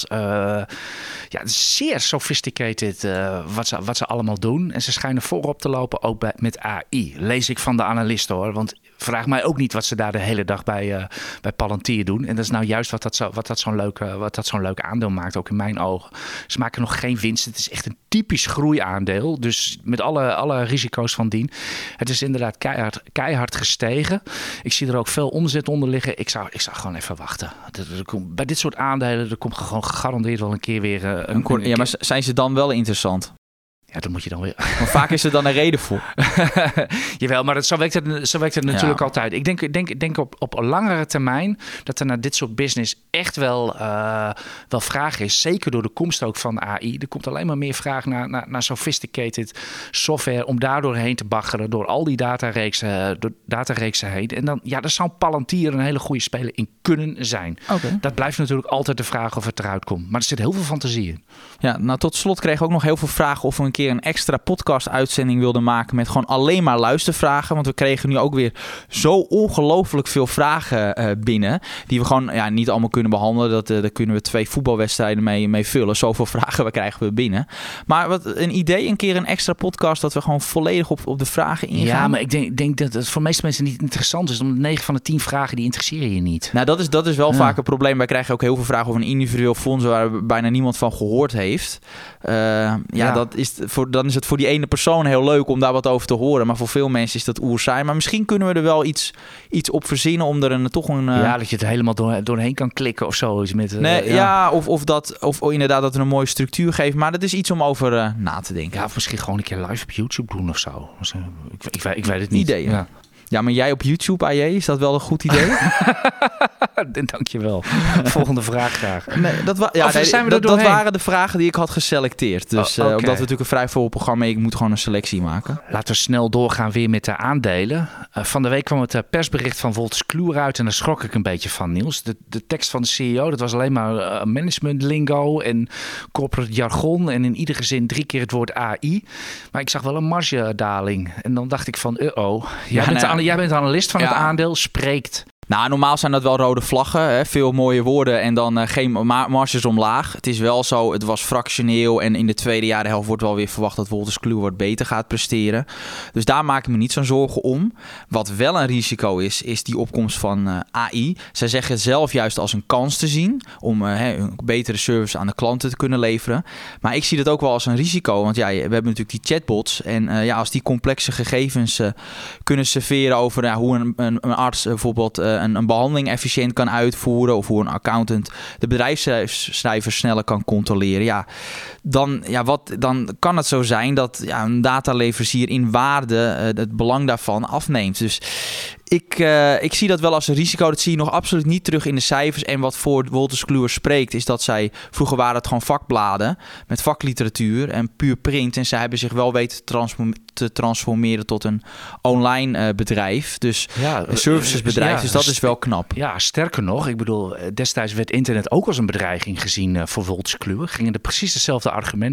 Zeer sophisticated wat ze allemaal doen. En ze schijnen voorop te lopen ook met AI. Lees ik van de analisten hoor. Want vraag mij ook niet wat ze daar de hele dag bij Palantir doen. En dat is nou juist wat dat zo'n leuk aandeel maakt, ook in mijn ogen. Ze maken nog geen winst. Het is echt een typisch groeiaandeel. Dus met alle risico's van dien. Het is inderdaad keihard gestegen. Ik zie er ook veel omzet onder liggen. Ik zou gewoon even wachten. Bij dit soort aandelen er komt gewoon gegarandeerd wel een keer weer... maar zijn ze dan wel interessant? Ja, dan moet je dan weer... Maar vaak is er dan een reden voor. Jawel, maar zo werkt het natuurlijk altijd. Ik denk op een langere termijn dat er naar dit soort business echt wel vraag is. Zeker door de komst ook van AI. Er komt alleen maar meer vraag naar sophisticated software om daardoor heen te baggeren. Door al die datareeksen heen. En dan zou Palantir een hele goede speler in kunnen zijn. Okay. Dat blijft natuurlijk altijd de vraag of het eruit komt. Maar er zit heel veel fantasie in. Ja, nou tot slot kregen we ook nog heel veel vragen of we een keer een extra podcast-uitzending wilden maken met gewoon alleen maar luistervragen. Want we kregen nu ook weer zo ongelooflijk veel vragen binnen, die we gewoon niet allemaal kunnen behandelen. Daar kunnen we 2 voetbalwedstrijden mee vullen. Zoveel vragen krijgen we binnen. Maar wat een idee, een keer een extra podcast dat we gewoon volledig op de vragen ingaan. Ja, maar ik denk dat het voor de meeste mensen niet interessant is. Omdat 9 van de 10 vragen die interesseren je niet. Nou, dat is wel vaak een probleem. Wij krijgen ook heel veel vragen over een individueel fonds waar bijna niemand van gehoord heeft. Dan is het voor die ene persoon heel leuk om daar wat over te horen. Maar voor veel mensen is dat oerzaai. Maar misschien kunnen we er wel iets op verzinnen om er toch een... dat je het helemaal doorheen kan klikken of zo. Of inderdaad dat er een mooie structuur geeft. Maar dat is iets om over na te denken. Ja, of misschien gewoon een keer live op YouTube doen of zo. Ik weet het niet. Ideeën. Ja. Ja, maar jij op YouTube, AJ, is dat wel een goed idee? Dankjewel. Volgende vraag graag. Nee, dat waren de vragen die ik had geselecteerd. Dus omdat we natuurlijk een vrij vol programma ik moet gewoon een selectie maken. Laten we snel doorgaan weer met de aandelen. Van de week kwam het persbericht van Wolters Kluwer uit en daar schrok ik een beetje van, Niels. De tekst van de CEO, dat was alleen maar management lingo en corporate jargon en in iedere zin 3 keer het woord AI. Maar ik zag wel een margedaling. En dan dacht ik van, jij bent analist van het aandeel, spreekt. Nou, normaal zijn dat wel rode vlaggen. Hè? Veel mooie woorden en dan geen marges omlaag. Het is wel zo, het was fractioneel. En in de tweede jarenhelft wordt wel weer verwacht dat Wolters Kluwer beter gaat presteren. Dus daar maak ik me niet zo'n zorgen om. Wat wel een risico is die opkomst van AI. Zij zeggen het zelf juist als een kans te zien om een betere service aan de klanten te kunnen leveren. Maar ik zie dat ook wel als een risico. Want we hebben natuurlijk die chatbots. En als die complexe gegevens kunnen serveren over hoe een arts bijvoorbeeld een behandeling efficiënt kan uitvoeren of hoe een accountant de bedrijfscijfers sneller kan controleren. Dan kan het zo zijn dat een dataleverancier in waarde het belang daarvan afneemt. Dus ik zie dat wel als een risico. Dat zie je nog absoluut niet terug in de cijfers. En wat voor Wolters Kluwer spreekt is dat vroeger waren het gewoon vakbladen met vakliteratuur en puur print. En zij hebben zich wel weten te transformeren tot een online bedrijf. Dus een servicesbedrijf. Dus dat is wel knap. Ja, sterker nog. Ik bedoel, destijds werd internet ook als een bedreiging gezien voor Wolters Kluwer. Gingen er precies dezelfde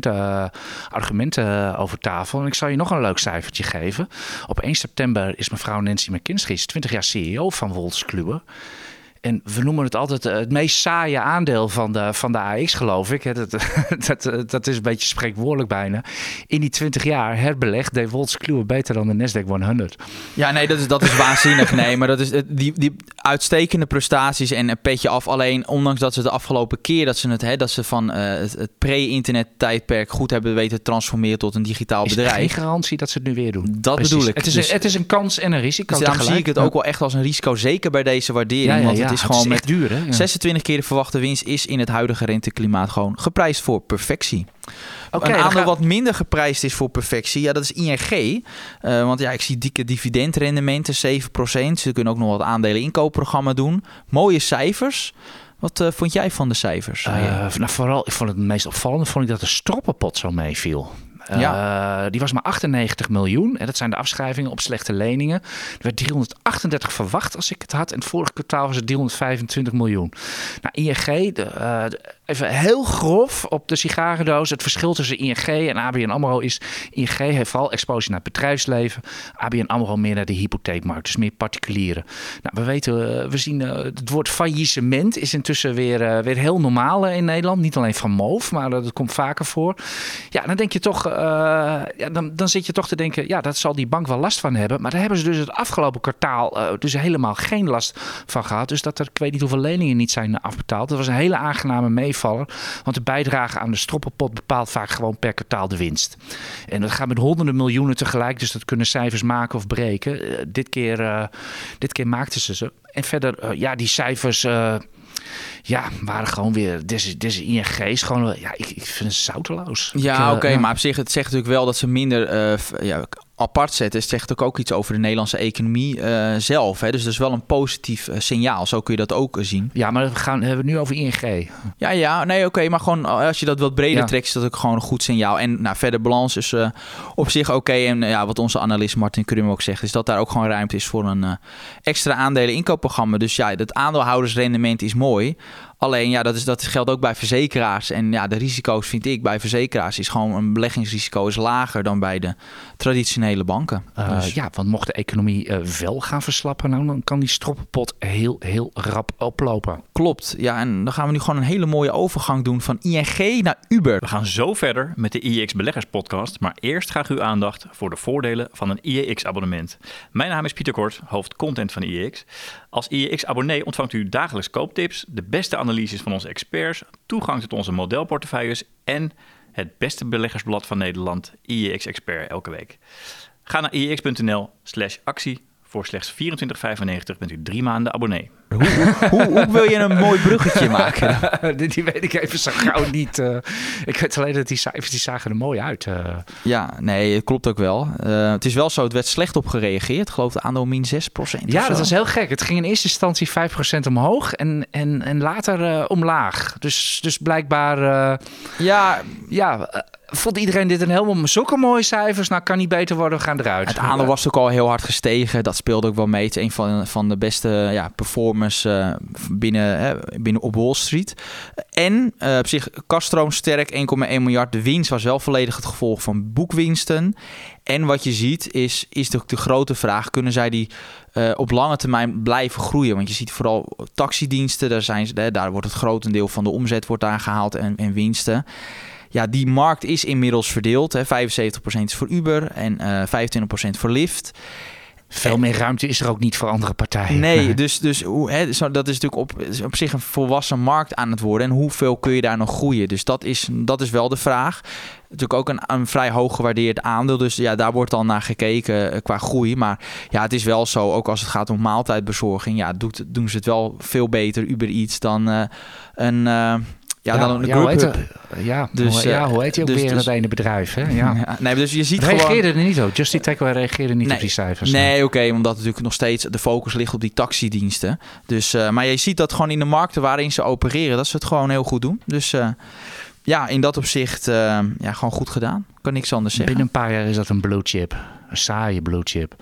argumenten over tafel. En ik zal je nog een leuk cijfertje geven. Op 1 september is mevrouw Nancy McKinstry 20 jaar CEO van Wolters Kluwer. En we noemen het altijd het meest saaie aandeel van de AX, geloof ik. Dat is een beetje spreekwoordelijk bijna. In die 20 jaar herbelegd deed Wolters Kluwer beter dan de Nasdaq 100. Ja, nee, dat is waanzinnig. Nee, maar dat is die uitstekende prestaties en een petje af. Alleen, ondanks dat ze de afgelopen keer dat ze van het pre-internet tijdperk goed hebben weten te transformeren tot een digitaal bedrijf. Is er geen garantie dat ze het nu weer doen? Dat bedoel ik. Het is een kans en een risico. Dus daarom zie ik het ook wel echt als een risico. Zeker bij deze waardering. Want is gewoon echt duur, hè? Ja. 26 keer de verwachte winst is in het huidige renteklimaat gewoon geprijsd voor perfectie. Een aandeel wat minder geprijsd is voor perfectie, ja, dat is ING. Want ja, ik zie dikke dividendrendementen, 7%. Ze kunnen ook nog wat aandelen inkoopprogramma doen. Mooie cijfers. Wat vond jij van de cijfers? Vooral, ik vond het meest opvallende vond ik dat de stroppenpot zo meeviel. Die was maar 98 miljoen. En dat zijn de afschrijvingen op slechte leningen. Er werd 338 verwacht als ik het had. En het vorige kwartaal was het 325 miljoen. Nou, ING, even heel grof op de sigarendoos. Het verschil tussen ING en ABN AMRO is... ING heeft vooral exposure naar het bedrijfsleven. ABN AMRO meer naar de hypotheekmarkt. Dus meer particulieren. Nou, we weten, we zien het woord faillissement is intussen weer heel normaal in Nederland. Niet alleen van MOVE, maar dat komt vaker voor. Ja, dan denk je toch... dan zit je toch te denken, ja, dat zal die bank wel last van hebben. Maar daar hebben ze dus het afgelopen kwartaal dus helemaal geen last van gehad. Dus dat er, ik weet niet hoeveel leningen niet zijn afbetaald. Dat was een hele aangename meevaller. Want de bijdrage aan de stroppenpot bepaalt vaak gewoon per kwartaal de winst. En dat gaat met honderden miljoenen tegelijk. Dus dat kunnen cijfers maken of breken. Dit keer maakten ze. En verder, die cijfers... waren gewoon weer... Deze ING is gewoon... Ja, ik vind het zouteloos. Ja, oké, maar op zich, het zegt natuurlijk wel dat ze minder apart zetten. Het zegt ook iets over de Nederlandse economie zelf. Hè? Dus dat is wel een positief signaal. Zo kun je dat ook zien. Ja, maar we hebben het nu over ING. Oké, maar gewoon als je dat wat breder trekt, is dat ook gewoon een goed signaal. En verder balans is op zich oké. En wat onze analist Martin Krum ook zegt, is dat daar ook gewoon ruimte is voor een extra aandelen inkoopprogramma. Dus ja, het aandeelhoudersrendement is mooi. Alleen, dat geldt ook bij verzekeraars. En de risico's vind ik bij verzekeraars is gewoon een beleggingsrisico is lager dan bij de traditionele banken. Want mocht de economie wel gaan verslappen, nou, dan kan die stroppenpot heel, heel rap oplopen. Klopt. Ja, en dan gaan we nu gewoon een hele mooie overgang doen van ING naar Uber. We gaan zo verder met de IEX Beleggers podcast. Maar eerst graag uw aandacht voor de voordelen van een IEX-abonnement. Mijn naam is Pieter Kort, hoofd content van IEX. Als IEX-abonnee ontvangt u dagelijks kooptips, de beste analyses van onze experts, toegang tot onze modelportefeuilles en het beste beleggersblad van Nederland, IEX Expert, elke week. Ga naar iex.nl/actie. Voor slechts €24,95 bent u 3 maanden abonnee. Hoe wil je een mooi bruggetje maken? Die weet ik even zo gauw niet. Ik weet alleen dat die cijfers die zagen er mooi uit. Ja, nee, het klopt ook wel. Het is wel zo, het werd slecht op gereageerd. Ik geloof de aandeel min 6%. Ja, dat was heel gek. Het ging in eerste instantie 5% omhoog en later omlaag. Dus blijkbaar... vond iedereen dit een helemaal zulke mooie cijfers? Nou, kan niet beter worden, we gaan eruit. Het aandeel was ook al heel hard gestegen. Dat speelde ook wel mee. Het is een van de beste performers binnen op Wall Street. En op zich kaststroom sterk, 1,1 miljard. De winst was wel volledig het gevolg van boekwinsten. En wat je ziet is de grote vraag, kunnen zij die op lange termijn blijven groeien? Want je ziet vooral taxidiensten, daar wordt het grotendeel van de omzet wordt aangehaald en winsten. Ja, die markt is inmiddels verdeeld. 75% is voor Uber en 25% voor Lyft. Veel meer ruimte is er ook niet voor andere partijen. Nee, dus dat is natuurlijk op zich een volwassen markt aan het worden. En hoeveel kun je daar nog groeien? Dus dat is wel de vraag. Natuurlijk ook een vrij hoog gewaardeerd aandeel. Dus ja, daar wordt dan naar gekeken qua groei. Maar ja, het is wel zo, ook als het gaat om maaltijdbezorging. Ja, doen ze het wel veel beter, Uber Eats, dan een... dan een Grubhub. Hoe heet je ook weer dat ene bedrijf? Hè? Ja. Nee, dus je ziet reageerde er niet op. Just Eat Takeaway reageerde niet op die cijfers. Nee, oké, omdat natuurlijk nog steeds de focus ligt op die taxidiensten. Dus, maar je ziet dat gewoon in de markten waarin ze opereren, dat ze het gewoon heel goed doen. Dus in dat opzicht gewoon goed gedaan. Kan niks anders zeggen. Binnen een paar jaar is dat een blue chip. Een saaie blue chip.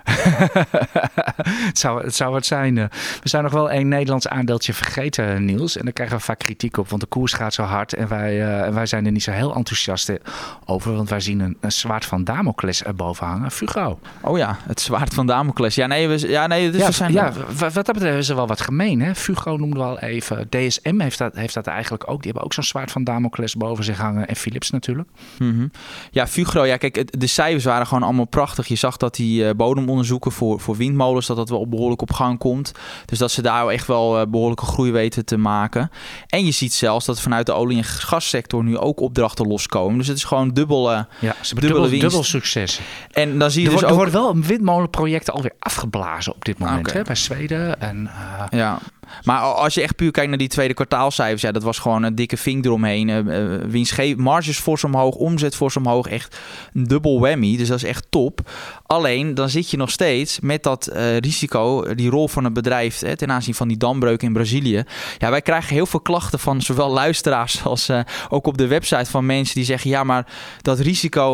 Het zou wat zijn. We zijn nog wel één Nederlands aandeeltje vergeten, Niels. En daar krijgen we vaak kritiek op, want de koers gaat zo hard. En wij zijn er niet zo heel enthousiast over. Want wij zien een zwaard van Damocles erboven hangen. Fugro. Oh ja, het zwaard van Damocles. Wat dat betreft is er wel wat gemeen. Hè? Fugro noemden we al even. DSM heeft dat eigenlijk ook. Die hebben ook zo'n zwaard van Damocles boven zich hangen. En Philips natuurlijk. Mm-hmm. Ja, Fugro. Ja, kijk, de cijfers waren gewoon allemaal prachtig. Je zag dat die bodemonderzoeken voor windmolens, dat wel behoorlijk op gang komt. Dus dat ze daar echt wel behoorlijke groei weten te maken. En je ziet zelfs dat vanuit de olie- en gassector nu ook opdrachten loskomen. Dus het is gewoon dubbele succes. En dan zie je er worden wel windmolenprojecten alweer afgeblazen op dit moment. Hè, bij Zweden. En, Maar als je echt puur kijkt naar die tweede kwartaalcijfers, dat was gewoon een dikke vink eromheen. Marges fors omhoog, omzet fors omhoog. Echt een dubbel whammy, dus dat is echt top. Alleen, dan zit je nog steeds met dat risico, die rol van het bedrijf ten aanzien van die dambreuk in Brazilië. Ja, wij krijgen heel veel klachten van zowel luisteraars als ook op de website van mensen die zeggen, ja, maar dat risico,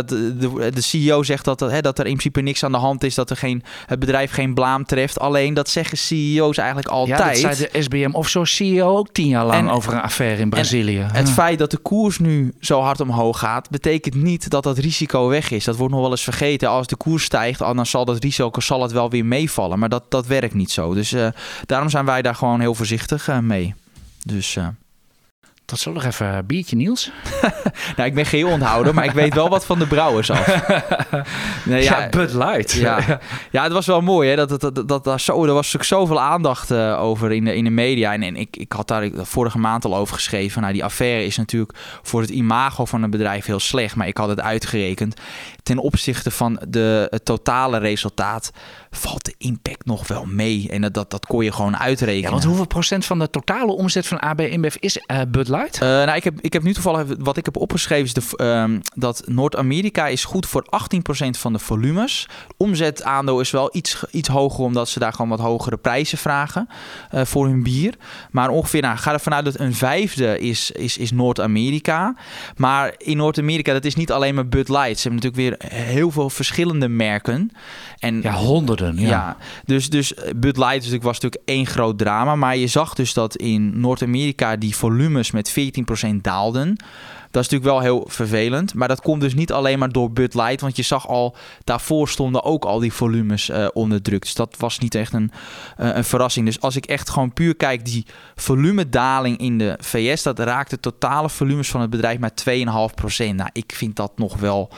de CEO zegt dat er in principe niks aan de hand is, dat het bedrijf geen blaam treft. Alleen, dat zeggen CEO's eigenlijk altijd. Ja, dat zei de SBM Offshore CEO ook 10 jaar lang over een affaire in Brazilië. Het feit dat de koers nu zo hard omhoog gaat, betekent niet dat dat risico weg is. Dat wordt nog wel eens vergeten. Als de koers stijgt, dan zal dat risico het wel weer meevallen. Maar dat werkt niet zo. Dus daarom zijn wij daar gewoon heel voorzichtig mee. Dus... Tot zo nog even een biertje, Niels. Nou, ik ben geheel onthouden, maar ik weet wel wat van de brouwers af. Nee, ja, Bud Light. Ja, het was wel mooi. Hè? Er was natuurlijk zoveel aandacht over in de media. En ik had daar vorige maand al over geschreven. Nou, die affaire is natuurlijk voor het imago van het bedrijf heel slecht. Maar ik had het uitgerekend. Ten opzichte van het totale resultaat valt de impact nog wel mee. En dat kon je gewoon uitrekenen. Ja, want hoeveel procent van de totale omzet van AB InBev is Bud Light? Nou, ik heb nu toevallig wat ik heb opgeschreven is dat Noord-Amerika is goed voor 18% van de volumes. Omzetaandeel is wel iets hoger omdat ze daar gewoon wat hogere prijzen vragen voor hun bier. Maar ongeveer, ga ervan uit dat een vijfde is Noord-Amerika. Maar in Noord-Amerika, dat is niet alleen maar Bud Light. Ze hebben natuurlijk weer heel veel verschillende merken. En, ja, honderden. Ja. Dus Bud Light was natuurlijk één groot drama. Maar je zag dus dat in Noord-Amerika die volumes met 14% daalden. Dat is natuurlijk wel heel vervelend. Maar dat komt dus niet alleen maar door Bud Light. Want je zag al, daarvoor stonden ook al die volumes onder druk. Dus dat was niet echt een verrassing. Dus als ik echt gewoon puur kijk, die volumedaling in de VS, dat raakt de totale volumes van het bedrijf maar 2,5%. Nou, ik vind dat nog wel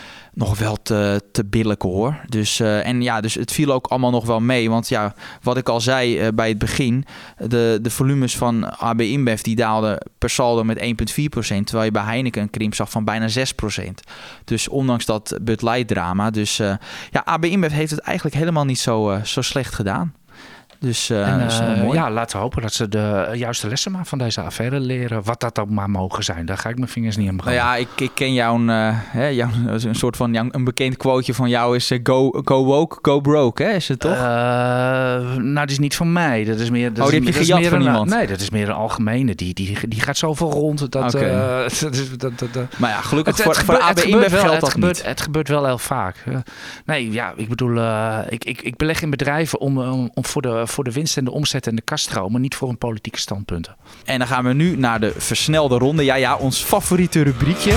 te billijk, hoor. Dus het viel ook allemaal nog wel mee. Want ja, wat ik al zei bij het begin, de volumes van AB InBev die daalden per saldo met 1,4%, terwijl je bij Heineken een krimp zag van bijna 6%. Dus ondanks dat Bud Light drama. Dus AB InBev heeft het eigenlijk helemaal niet zo slecht gedaan. Dus mooi. Ja, laten we hopen dat ze de juiste lessen maar van deze affaire leren. Wat dat ook maar mogen zijn. Daar ga ik mijn vingers niet aan begonnen. Nou ja, ik ken een soort van een bekend quoteje van jou is go woke, go broke, hè? Is het toch? Nou, die is niet van mij. Dat is meer. Die heb je gejat van iemand? Nee, dat is meer een algemene. Die gaat zoveel rond. Maar ja, gelukkig voor AB InBev geldt dat niet. Het gebeurt wel heel vaak. Nee, ja, ik bedoel, ik beleg in bedrijven om voor de winst en de omzet en de kaststromen, niet voor een politieke standpunten. En dan gaan we nu naar de versnelde ronde. Ja, ons favoriete rubriekje.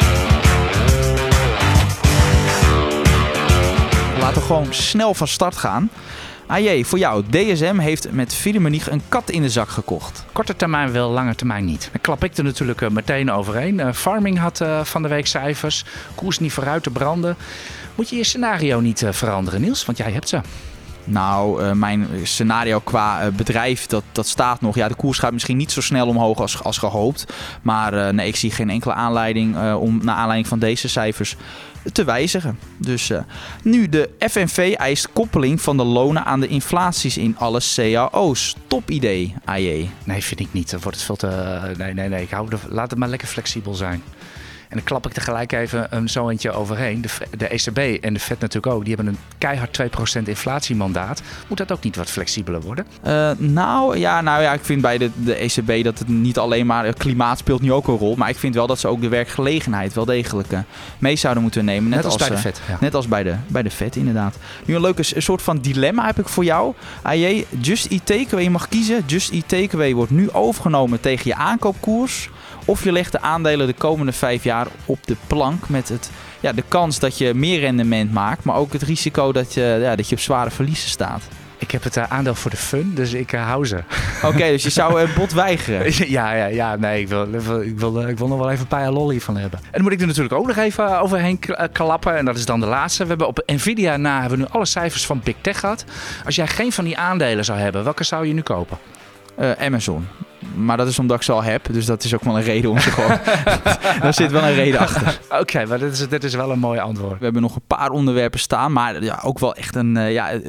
Laten we gewoon snel van start gaan. AJ, voor jou. DSM heeft met Philharmonie een kat in de zak gekocht. Korte termijn wel, lange termijn niet. Dan klap ik er natuurlijk meteen overheen. Farming had van de week cijfers. Koers niet vooruit te branden. Moet je scenario niet veranderen, Niels? Want jij hebt ze. Nou, mijn scenario qua bedrijf, dat staat nog. Ja, de koers gaat misschien niet zo snel omhoog als gehoopt. Maar nee, ik zie geen enkele aanleiding om naar aanleiding van deze cijfers te wijzigen. Dus nu de FNV eist koppeling van de lonen aan de inflaties in alle cao's. Top idee, AJ. Nee, vind ik niet. Dan wordt het veel te... Nee. Laat het maar lekker flexibel zijn. En dan klap ik tegelijk even zo eentje overheen. De ECB en de Fed natuurlijk ook. Die hebben een keihard 2% inflatiemandaat. Moet dat ook niet wat flexibeler worden? Nou ja, ik vind bij de ECB dat het niet alleen maar... klimaat speelt nu ook een rol. Maar ik vind wel dat ze ook de werkgelegenheid wel degelijk mee zouden moeten nemen. Net als bij de Fed. Ja. Net als bij de Fed, inderdaad. Nu een leuke soort van dilemma heb ik voor jou. AJ, Just Eat Takeaway, je mag kiezen. Just Eat Takeaway wordt nu overgenomen tegen je aankoopkoers. Of je legt de aandelen de komende 5 jaar op de plank met de kans dat je meer rendement maakt, maar ook het risico dat je op zware verliezen staat. Ik heb het aandeel voor de fun, dus ik hou ze. Oké, dus je zou een bod weigeren? Ja, nee, ik wil nog wel even een paar lolly van hebben. En dan moet ik er natuurlijk ook nog even overheen klappen. En dat is dan de laatste. We hebben op Nvidia hebben we nu alle cijfers van Big Tech gehad. Als jij geen van die aandelen zou hebben, welke zou je nu kopen? Amazon. Maar dat is omdat ik ze al heb. Dus dat is ook wel een reden om ze gewoon... Daar zit wel een reden achter. Oké, maar dit is wel een mooi antwoord. We hebben nog een paar onderwerpen staan. Maar ja, ook wel echt een...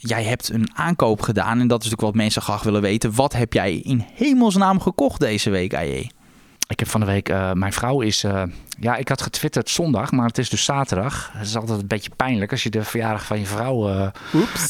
jij hebt een aankoop gedaan. En dat is natuurlijk wat mensen graag willen weten. Wat heb jij in hemelsnaam gekocht deze week, AJ? Ik heb van de week, mijn vrouw is... ik had getwitterd zondag, maar het is dus zaterdag. Het is altijd een beetje pijnlijk als je de verjaardag van je vrouw... Oeps.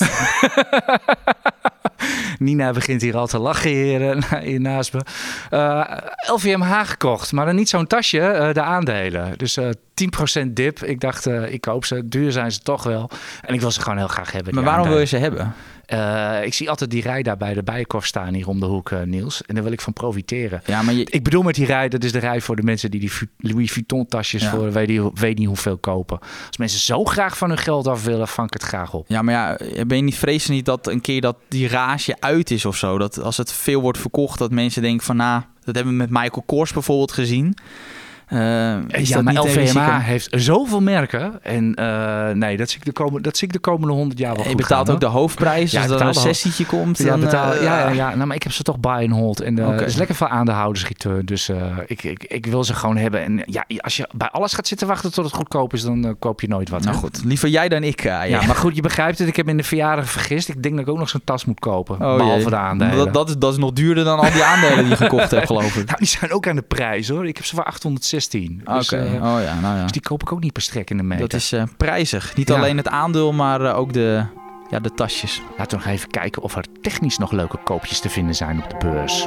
Nina begint hier al te lachen hier naast me. LVMH gekocht, maar dan niet zo'n tasje, de aandelen. Dus 10% dip. Ik dacht, ik koop ze. Duur zijn ze toch wel. En ik wil ze gewoon heel graag hebben. Maar waarom wil je ze hebben? Ik zie altijd die rij daar bij de Bijenkorf staan hier om de hoek, Niels. En daar wil ik van profiteren. Ja, maar Ik bedoel met die rij, dat is de rij voor de mensen die Louis Vuitton tasjes voor weet niet hoeveel kopen. Als mensen zo graag van hun geld af willen, vang ik het graag op. Ja, maar ja, ben je niet vrezen niet dat een keer dat die rage uit is of zo? Dat als het veel wordt verkocht, dat mensen denken van dat hebben we met Michael Kors bijvoorbeeld gezien. Maar LVMH heeft zoveel merken. En nee, dat zie ik de komende 100 jaar wel goed. Je betaalt ook de hoofdprijs. Ja, als er een recessietje komt. Ja, maar ik heb ze toch buy and hold. En er is lekker veel aandeelhoudersreturn. Dus ik wil ze gewoon hebben. En ja, als je bij alles gaat zitten wachten tot het goedkoop is, dan koop je nooit wat. Nou goed, liever jij dan ik. Ja, maar goed, je begrijpt het. Ik heb in de verjaardag vergist. Ik denk dat ik ook nog zo'n tas moet kopen. Behalve de aandelen. Dat is nog duurder dan al die aandelen die je gekocht hebt, geloof ik. Nou, die zijn ook aan de prijs, hoor. Ik heb ze voor 816. Dus, dus die koop ik ook niet per strek in de meter. Dat is prijzig. Niet alleen het aandeel, maar ook de tasjes. Laten we nog even kijken of er technisch nog leuke koopjes te vinden zijn op de beurs.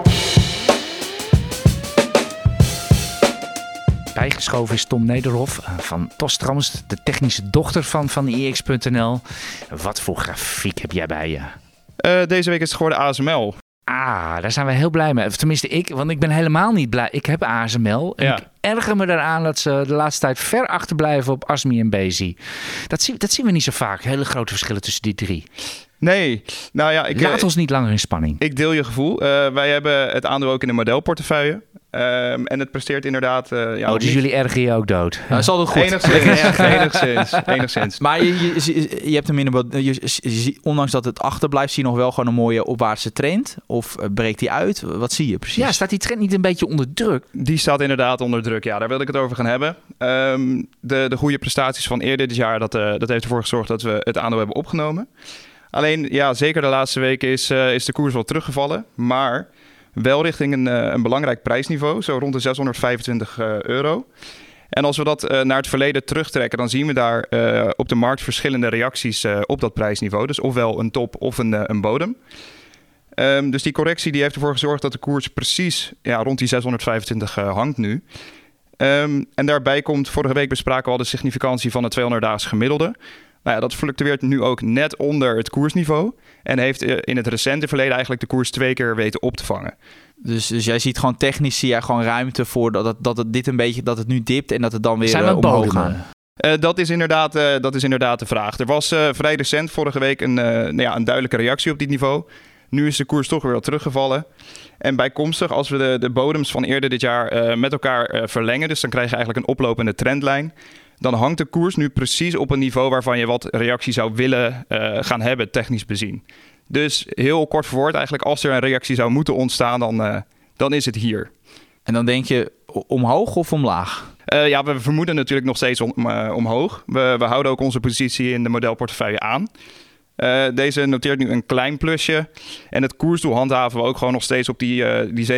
Bijgeschoven is Tom Nederhof van TOS Trams, de technische dochter van IEX.nl. Wat voor grafiek heb jij bij je? Deze week is het geworden ASML. Daar zijn we heel blij mee. Of tenminste ik, want ik ben helemaal niet blij. Ik heb ASML en ik erger me eraan dat ze de laatste tijd ver achterblijven op ASMI en BSI. Dat zien we niet zo vaak. Hele grote verschillen tussen die drie. Nee, nou ja, laat ons niet langer in spanning. Ik deel je gevoel. Wij hebben het aandeel ook in de modelportefeuille. En het presteert inderdaad... dus jullie ergeren je ook dood? Nou, is altijd goed. Enigszins. Maar je hebt hem ondanks dat het achterblijft, zie je nog wel gewoon een mooie opwaartse trend? Of breekt die uit? Wat zie je precies? Ja, staat die trend niet een beetje onder druk? Die staat inderdaad onder druk, ja. Daar wil ik het over gaan hebben. De goede prestaties van eerder dit jaar, dat heeft ervoor gezorgd dat we het aandeel hebben opgenomen. Alleen, ja, zeker de laatste weken is de koers wel teruggevallen. Maar wel richting een belangrijk prijsniveau, zo rond de €625. En als we dat naar het verleden terugtrekken, dan zien we daar op de markt verschillende reacties op dat prijsniveau. Dus ofwel een top of een bodem. Dus die correctie die heeft ervoor gezorgd dat de koers precies rond die 625 hangt nu. En daarbij komt, vorige week bespraken we al de significantie van het 200-daags gemiddelde. Nou ja, dat fluctueert nu ook net onder het koersniveau. En heeft in het recente verleden eigenlijk de koers 2 keer weten op te vangen. Dus jij ziet gewoon technisch gewoon ruimte voor dat het nu dipt en dat het dan weer omhoog gaat. Dat is inderdaad de vraag. Er was vrij recent vorige week een duidelijke reactie op dit niveau. Nu is de koers toch weer wat teruggevallen. En bijkomstig, als we de bodems van eerder dit jaar met elkaar verlengen, dus dan krijg je eigenlijk een oplopende trendlijn, dan hangt de koers nu precies op een niveau waarvan je wat reactie zou willen gaan hebben, technisch bezien. Dus heel kort verwoord eigenlijk, als er een reactie zou moeten ontstaan, dan is het hier. En dan denk je omhoog of omlaag? We vermoeden natuurlijk nog steeds omhoog. We houden ook onze positie in de modelportefeuille aan. Deze noteert nu een klein plusje. En het koersdoel handhaven we ook gewoon nog steeds op die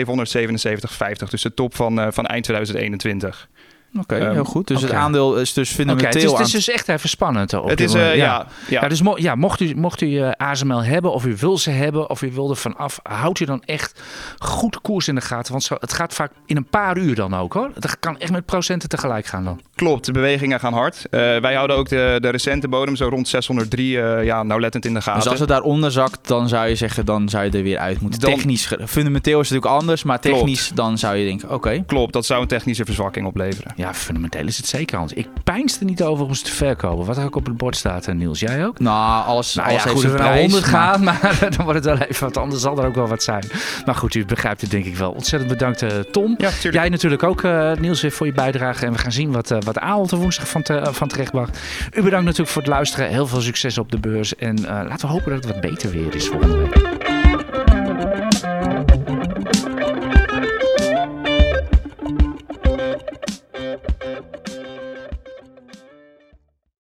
777,50. Dus de top van eind 2021. Oké, heel goed. Dus het aandeel is dus fundamenteel het is dus echt even spannend. Het is, Dus mocht u ASML hebben, of u wil ze hebben, of u wil er vanaf, houdt u dan echt goed de koers in de gaten. Want het gaat vaak in een paar uur dan ook, hoor. Het kan echt met procenten tegelijk gaan dan. Klopt, de bewegingen gaan hard. Wij houden ook de recente bodem zo rond 603 nauwlettend in de gaten. Dus als het daaronder zakt, dan zou je zeggen, dan zou je er weer uit moeten. Technisch, fundamenteel is het natuurlijk anders, maar technisch dan zou je denken, oké. Klopt, dat zou een technische verzwakking opleveren. Ja, fundamenteel is het zeker anders. Ik pijns er niet over om ze te verkopen. Wat er ook op het bord staat, Niels. Jij ook? Nou, alles heeft goed, we naar 100 gaan, maar dan wordt het wel even wat anders. Zal er ook wel wat zijn. Maar goed, u begrijpt het denk ik wel. Ontzettend bedankt, Tom. Ja, jij natuurlijk ook, Niels, weer voor je bijdrage. En we gaan zien wat Ahold woensdag van terechtbracht. U bedankt natuurlijk voor het luisteren. Heel veel succes op de beurs. En laten we hopen dat het wat beter weer is volgende week.